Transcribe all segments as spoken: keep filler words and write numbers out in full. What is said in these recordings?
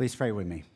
Please pray with me.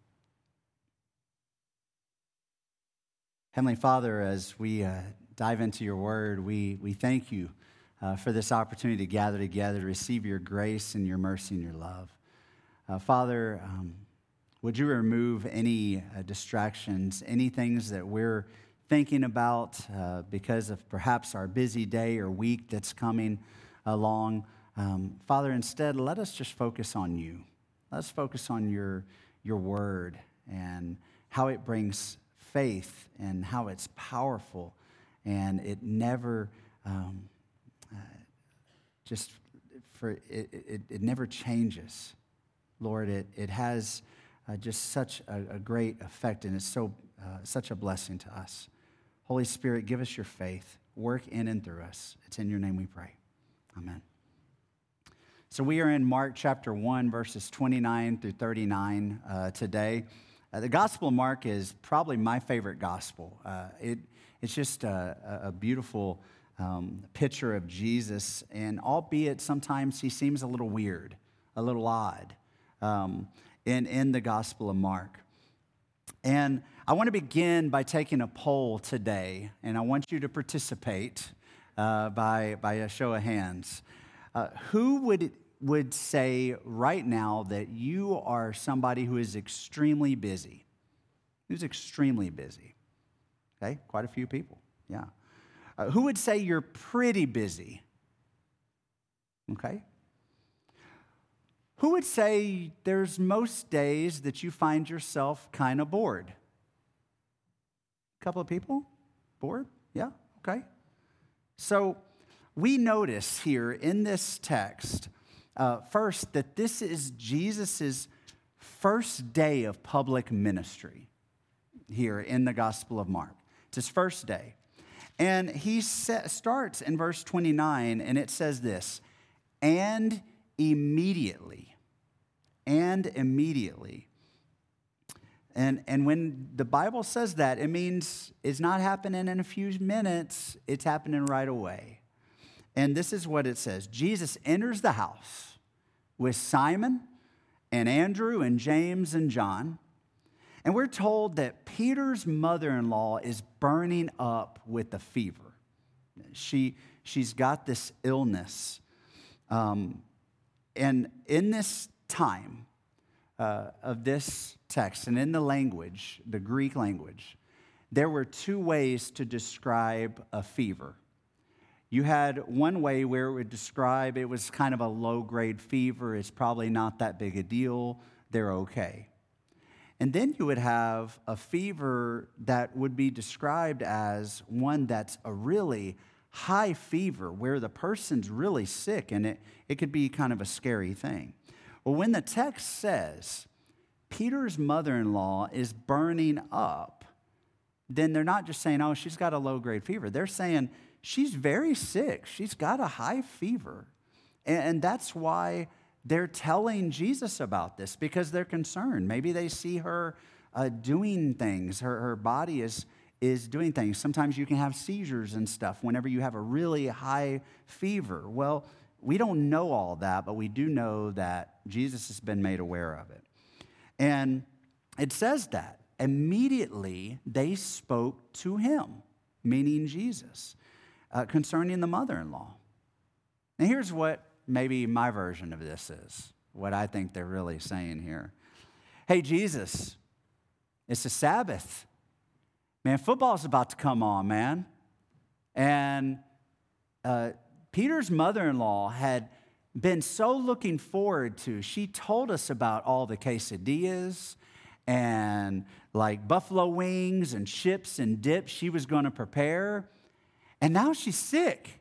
Heavenly Father, as we uh, dive into your word, we, we thank you uh, for this opportunity to gather together to receive your grace and your mercy and your love. Uh, Father, um, would you remove any uh, distractions, any things that we're thinking about uh, because of perhaps our busy day or week that's coming along? Um, Father, instead, let us just focus on you. Let's focus on your, your word and how it brings faith and how it's powerful, and it never um, uh, just for it, it, it never changes. Lord, it, it has uh, just such a, a great effect, and it's so uh, such a blessing to us. Holy Spirit, give us your faith. Work in and through us. It's in your name we pray. Amen. So we are in Mark chapter one, verses twenty-nine through thirty-nine uh, today. Uh, the Gospel of Mark is probably my favorite gospel. Uh, it, it's just a, a beautiful um, picture of Jesus, and albeit sometimes he seems a little weird, a little odd um, in, in the Gospel of Mark. And I want to begin by taking a poll today, and I want you to participate uh, by, by a show of hands. Uh, who would would say right now that you are somebody who is extremely busy? Who's extremely busy? Okay, quite a few people, yeah. Uh, who would say you're pretty busy? Okay. Who would say there's most days that you find yourself kind of bored? A couple of people? Bored? Yeah, okay. So we notice here in this text, uh, first, that this is Jesus' first day of public ministry here in the Gospel of Mark. It's his first day. And he sa- starts in verse twenty-nine, and it says this, and immediately, and immediately. And, and when the Bible says that, it means it's not happening in a few minutes, it's happening right away. And this is what it says. Jesus enters the house with Simon and Andrew and James and John. And we're told that Peter's mother-in-law is burning up with a fever. She, she's got this illness. Um, and in this time uh, of this text and in the language, the Greek language, there were two ways to describe a fever. You had one way where it would describe it was kind of a low-grade fever. It's probably not that big a deal. They're okay. And then you would have a fever that would be described as one that's a really high fever where the person's really sick, and it, it could be kind of a scary thing. Well, when the text says Peter's mother-in-law is burning up, then they're not just saying, oh, she's got a low-grade fever. They're saying she's very sick. She's got a high fever. And that's why they're telling Jesus about this, because they're concerned. Maybe they see her uh, doing things. Her, her body is, is doing things. Sometimes you can have seizures and stuff whenever you have a really high fever. Well, we don't know all that, but we do know that Jesus has been made aware of it. And it says that immediately they spoke to him, meaning Jesus. Uh, concerning the mother-in-law. Now, here's what maybe my version of this is, what I think they're really saying here. Hey, Jesus, it's the Sabbath. Man, football's about to come on, man. And uh, Peter's mother-in-law had been so looking forward to, she told us about all the quesadillas and like buffalo wings and chips and dips she was going to prepare. And now she's sick.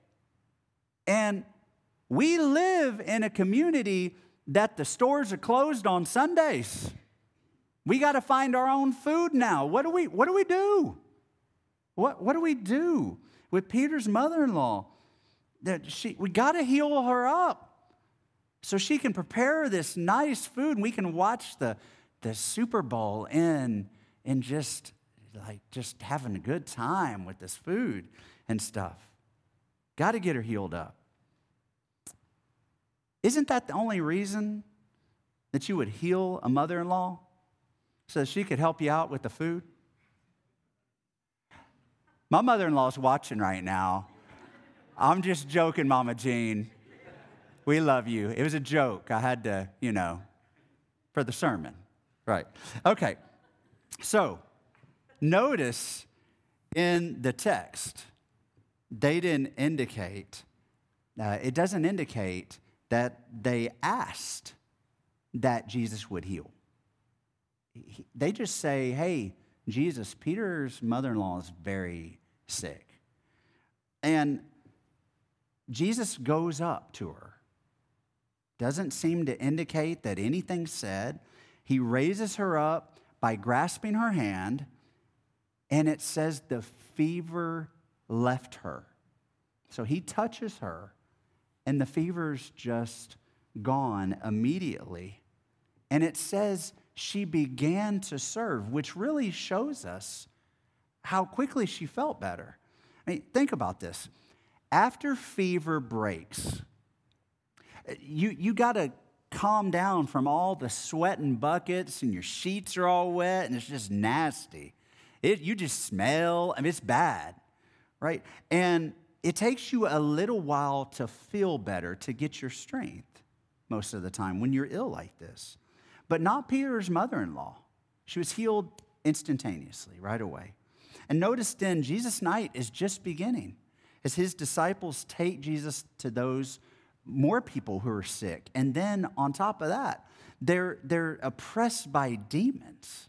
And we live in a community that the stores are closed on Sundays. We got to find our own food now. What do we, what do we do? What, what do we do with Peter's mother-in-law? That she, we got to heal her up so she can prepare this nice food and we can watch the, the Super Bowl and, and just, like, just having a good time with this food and stuff. Got to get her healed up. Isn't that the only reason that you would heal a mother-in-law so that she could help you out with the food? My mother-in-law is watching right now. I'm just joking, Mama Jean. We love you. It was a joke. I had to, you know, for the sermon. Right. Okay. So, notice in the text, they didn't indicate, uh, it doesn't indicate that they asked that Jesus would heal. He, they just say, hey, Jesus, Peter's mother-in-law is very sick. And Jesus goes up to her. Doesn't seem to indicate that anything's said. He raises her up by grasping her hand, and it says the fever left her. So he touches her, and the fever's just gone immediately. And it says she began to serve, which really shows us how quickly she felt better. I mean, think about this. After fever breaks, you, you got to calm down from all the sweating buckets, and your sheets are all wet, and it's just nasty. It, you just smell, I mean, it's bad, right? And it takes you a little while to feel better, to get your strength most of the time when you're ill like this. But not Peter's mother-in-law. She was healed instantaneously, right away. And notice then, Jesus' night is just beginning as his disciples take Jesus to those more people who are sick. And then on top of that, they're, they're oppressed by demons.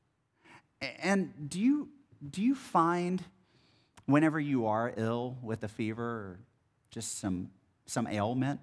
And do you, do you find whenever you are ill with a fever or just some, some ailment,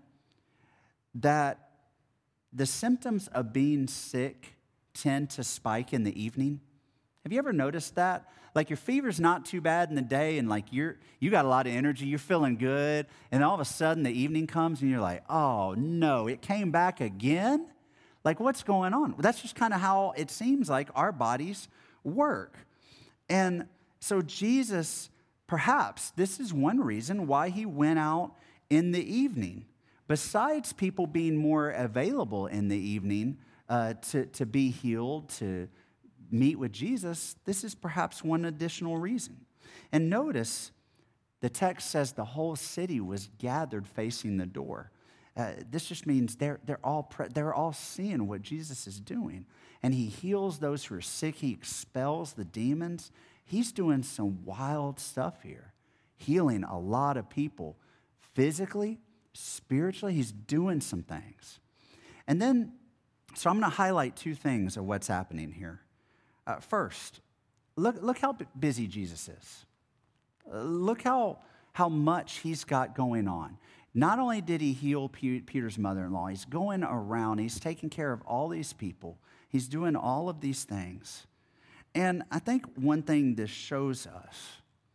that the symptoms of being sick tend to spike in the evening? Have you ever noticed that? Like your fever's not too bad in the day, and like you're you got a lot of energy, you're feeling good, and all of a sudden the evening comes and you're like, oh no, it came back again? Like what's going on? That's just kind of how it seems like our bodies work. And so Jesus, perhaps this is one reason why he went out in the evening. Besides people being more available in the evening uh, to, to be healed, to meet with Jesus, this is perhaps one additional reason. And notice the text says the whole city was gathered facing the door. Uh, this just means they're, they're, all pre- they're all seeing what Jesus is doing. And he heals those who are sick. He expels the demons. He's doing some wild stuff here, healing a lot of people physically, spiritually. He's doing some things. And then, so I'm going to highlight two things of what's happening here. Uh, first, look, look how busy Jesus is. Uh, look how, how much he's got going on. Not only did he heal P- Peter's mother-in-law, he's going around, he's taking care of all these people. He's doing all of these things. And I think one thing this shows us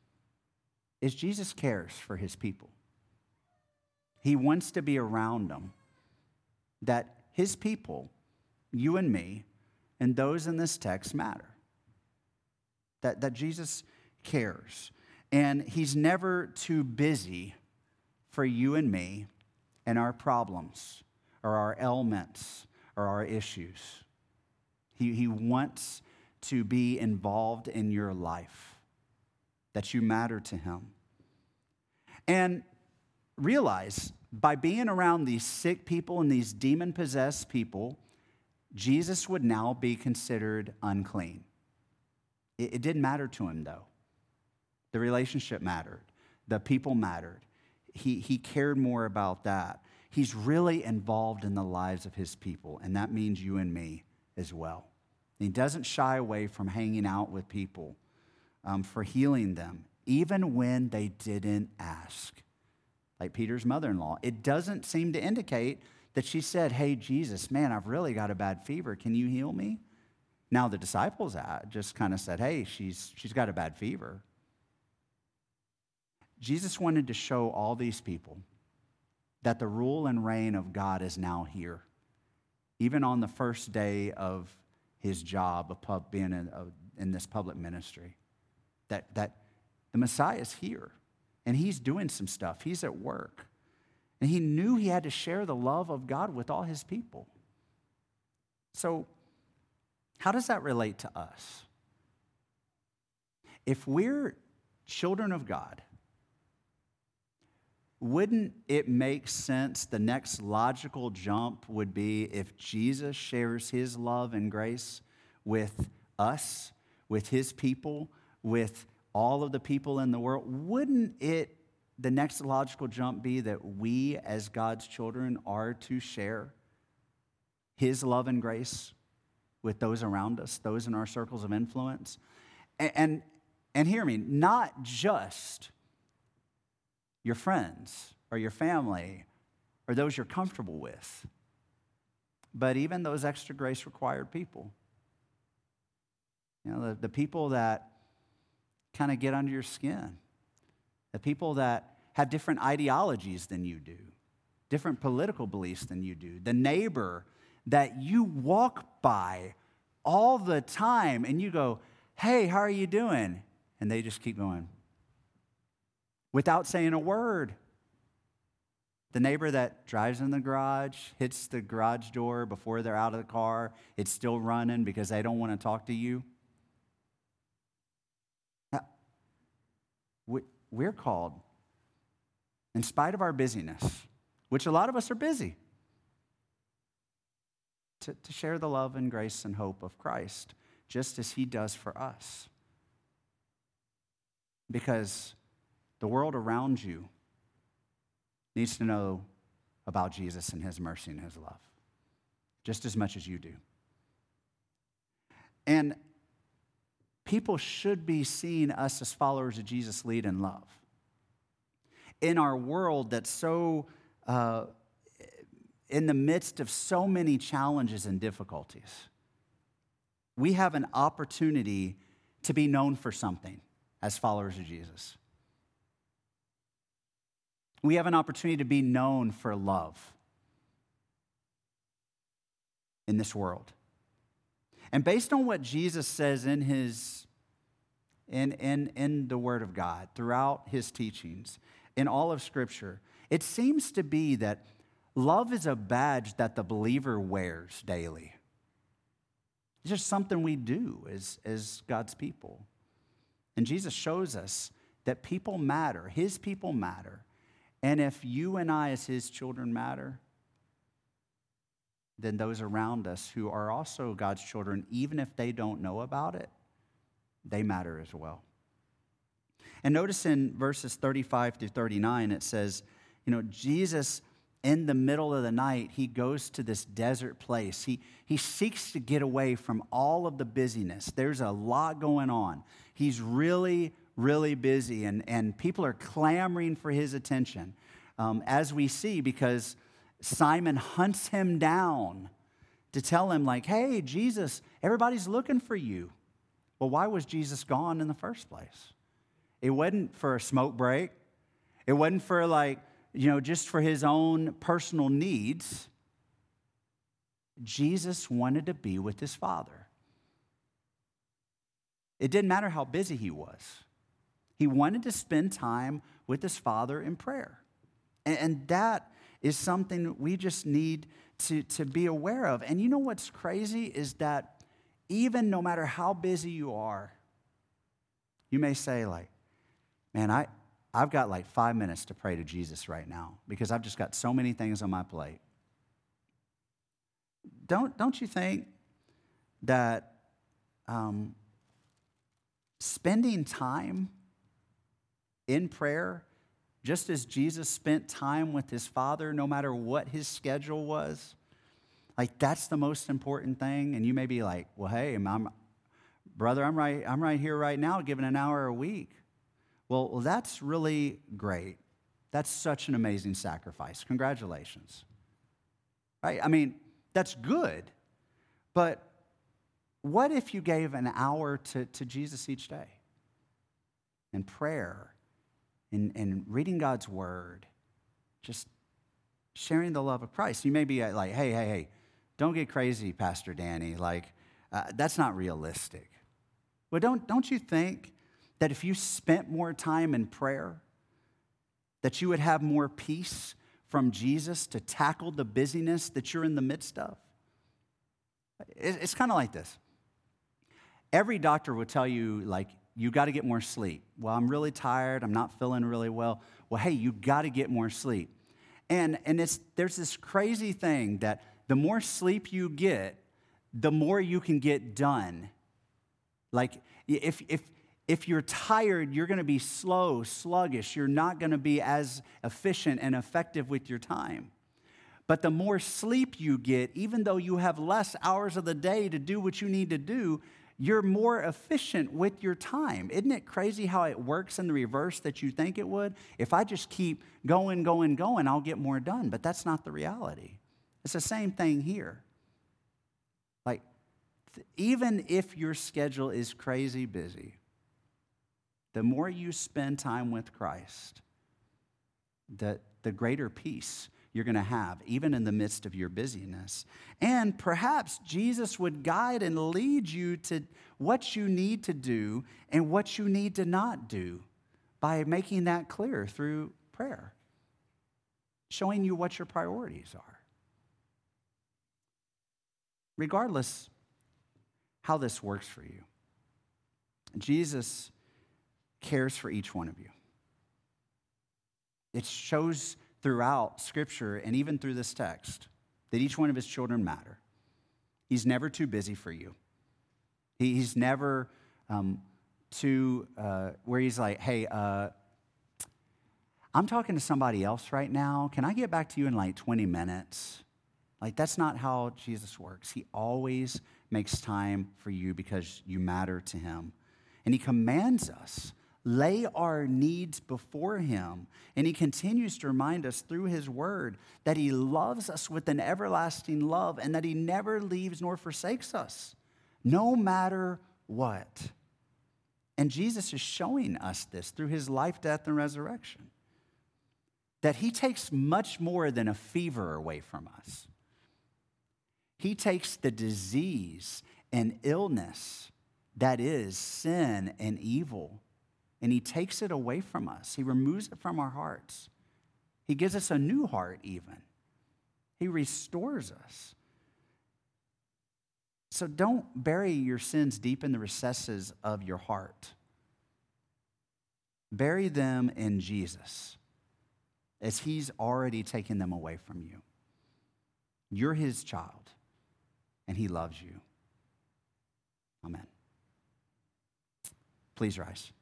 is Jesus cares for his people. He wants to be around them. That his people, you and me, and those in this text matter. That, that Jesus cares. And he's never too busy for you and me and our problems or our ailments or our issues. He, he wants to be involved in your life, that you matter to him. And realize, by being around these sick people and these demon-possessed people, Jesus would now be considered unclean. It, it didn't matter to him, though. The relationship mattered. The people mattered. He, he cared more about that. He's really involved in the lives of his people, and that means you and me as well. He doesn't shy away from hanging out with people um, for healing them, even when they didn't ask. Like Peter's mother-in-law. It doesn't seem to indicate that she said, hey, Jesus, man, I've really got a bad fever. Can you heal me? Now, the disciples just kind of said, hey, she's, she's got a bad fever. Jesus wanted to show all these people that the rule and reign of God is now here. Even on the first day of his job of pub, being in, uh, in this public ministry, that, that the Messiah is here. And he's doing some stuff. He's at work. And he knew he had to share the love of God with all his people. So, how does that relate to us? If we're children of God, wouldn't it make sense? The next logical jump would be if Jesus shares his love and grace with us, with his people, with all of the people in the world. Wouldn't it, the next logical jump be that we as God's children are to share his love and grace with those around us, those in our circles of influence? And, and, and hear me, not just your friends or your family or those you're comfortable with, but even those extra grace required people. You know, the, the people that kind of get under your skin, the people that have different ideologies than you do, different political beliefs than you do, the neighbor that you walk by all the time and you go, hey, how are you doing? And they just keep going without saying a word. The neighbor that drives in the garage, hits the garage door before they're out of the car, it's still running because they don't want to talk to you. Now, we're called, in spite of our busyness, which a lot of us are busy, to, to share the love and grace and hope of Christ, just as he does for us. Because the world around you needs to know about Jesus and his mercy and his love, just as much as you do. And people should be seeing us as followers of Jesus lead in love. In our world that's so, uh, in the midst of so many challenges and difficulties, we have an opportunity to be known for something as followers of Jesus. We have an opportunity to be known for love in this world. And based on what Jesus says in his in, in, in the Word of God, throughout his teachings, in all of Scripture, it seems to be that love is a badge that the believer wears daily. It's just something we do as, as God's people. And Jesus shows us that people matter, his people matter. And if you and I as his children matter, then those around us who are also God's children, even if they don't know about it, they matter as well. And notice in verses thirty-five through thirty-nine, it says, you know, Jesus, in the middle of the night, he goes to this desert place. He, he seeks to get away from all of the busyness. There's a lot going on. He's really, really busy, and, and people are clamoring for his attention, um, as we see, because Simon hunts him down to tell him, like, hey, Jesus, everybody's looking for you. Well, why was Jesus gone in the first place? It wasn't for a smoke break. It wasn't for, like, you know, just for his own personal needs. Jesus wanted to be with his Father. It didn't matter how busy he was. He wanted to spend time with his Father in prayer. And, and that is something we just need to, to be aware of. And you know what's crazy is that even no matter how busy you are, you may say, like, man, I, I've got like five minutes to pray to Jesus right now because I've just got so many things on my plate. Don't, don't you think that um, spending time in prayer, just as Jesus spent time with his Father, no matter what his schedule was, like that's the most important thing? And you may be like, well, hey, I'm, brother, I'm right, I'm right here right now giving an hour a week. Well, well, that's really great. That's such an amazing sacrifice. Congratulations. Right? I mean, that's good. But what if you gave an hour to, to Jesus each day? In prayer, in, in reading God's word, just sharing the love of Christ. You may be like, hey, hey, hey, don't get crazy, Pastor Danny. Like, uh, that's not realistic. Well, don't, don't you think that if you spent more time in prayer, that you would have more peace from Jesus to tackle the busyness that you're in the midst of? it's kind of like this. Every doctor will tell you, like, you got to get more sleep. Well, I'm really tired. I'm not feeling really well. Well, hey, you got to get more sleep. And, and it's, there's this crazy thing that the more sleep you get, the more you can get done. Like, if, if, if you're tired, you're going to be slow, sluggish. You're not going to be as efficient and effective with your time. But the more sleep you get, even though you have less hours of the day to do what you need to do, you're more efficient with your time. Isn't it crazy how it works in the reverse that you think it would? If I just keep going, going, going, I'll get more done. But that's not the reality. It's the same thing here. Like, th- even if your schedule is crazy busy, the more you spend time with Christ, the, the greater peace you're going to have, even in the midst of your busyness. And perhaps Jesus would guide and lead you to what you need to do and what you need to not do by making that clear through prayer, showing you what your priorities are. Regardless how this works for you, Jesus cares for each one of you. It shows throughout Scripture and even through this text that each one of his children matter. He's never too busy for you. He, he's never um, too, uh, where he's like, hey, uh, I'm talking to somebody else right now. Can I get back to you in like twenty minutes? Like, that's not how Jesus works. He always makes time for you because you matter to him. And he commands us, lay our needs before him. And he continues to remind us through his word that he loves us with an everlasting love and that he never leaves nor forsakes us, no matter what. And Jesus is showing us this through his life, death, and resurrection, that he takes much more than a fever away from us. He takes the disease and illness that is sin and evil, and he takes it away from us. He removes it from our hearts. He gives us a new heart even. He restores us. So don't bury your sins deep in the recesses of your heart. Bury them in Jesus, as he's already taken them away from you. You're his child, and he loves you. Amen. Please rise.